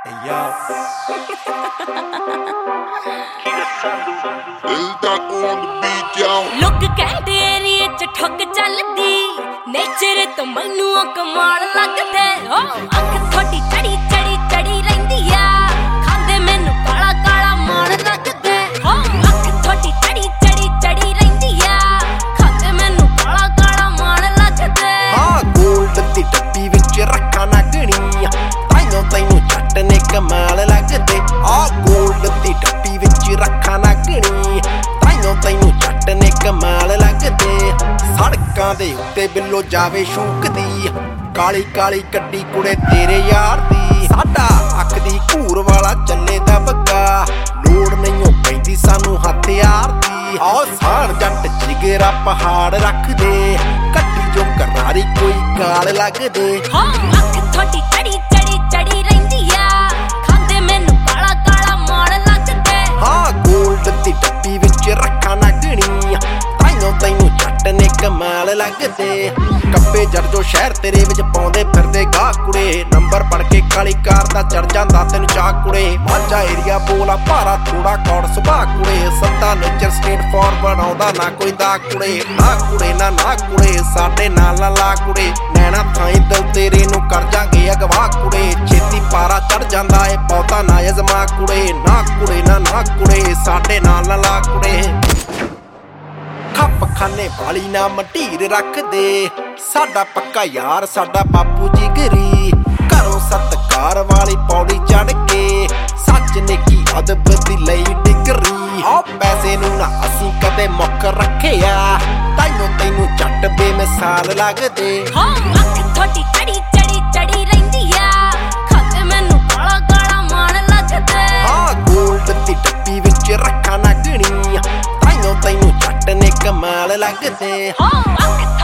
लोग कहते एरिए च ठग चलदी नेचर तो मैनू कमाल लगदे हो अख थोड़ी चढ़ी चढ़ी चढ़ी रहिंदी आ खांदे मैनू काला काला माल लगदे हो अख थोड़ी चढ़ी चढ़ी चढ़ी रहिंदी आ खांदे मैनू काला काला माल लगदे हां गोल्ड दी डब्बी विच रखा ना गणी ताइयों तैनू जट ने कमाल लगदे आ गोल्ड दी डब्बी विच रखा ना गणी ताइयों तैनू जट ने कमाल लगदे सड़कां दे उत्ते बिल्लो जावे शूकदी काली काली गड्डी कुड़े तेरे यार दी साडा अख दी घूर वाला चले दा बग्गा लोड़ नहीं पैंदी सानू हथियार दी आ साण जट जिगरा पहाड़ रख दे कट्टी जो करारी कोई गाल लगदे हां अख थोड़ी चढ़ी चढ़ी चढ़ी रहिंदी आ खांदे मैनू काला काला माल लगदे हां गोल्ड दी डब्बी विच रखा ना गणी ताइयों तैनू जट ने कमाल लगदे कब्बे जड़ जो शहर तेरे विच पाउंदे फिरदे गाह कुड़े नंबर पढ़ के काली कार दा चढ़ जांदा तैनू चाह कुड़े मांझा एरिया बोला भारा थोड़ा कौड़ सुभा कुड़े सत्ता नेचर स्टेट फॉरवर्ड आउंदा ना कोई दा कुड़े ना कुड़े साडे नाल ला कुड़े नैना थाई दिल तेरे नू कर जांगे अगवा कुड़े छेती पारा चढ़ जांदा ए बहुता ना अजमा कुड़े ना कुड़े साडे नाल ला कुड़े खप खाने वाली ना मटीर रख दे साडा पक्का यार साडा बापू जिगरी घरों सत्कार वाली पौड़ी चढ़ के सच ने की अदब दी लई डिगरी आ पैसे नू ना असी कदे मुक रखिया ताइयों तैनू जट बेमिसाल लगदे हां अख थोड़ी चढ़ी चढ़ी चढ़ी रहिंदी आ खांदे मैनू काला काला माल लगदे हां गोल्ड दी डब्बी विच रखा ना गणी ताइयों तैनू जट ने कमाल लगदे हां अख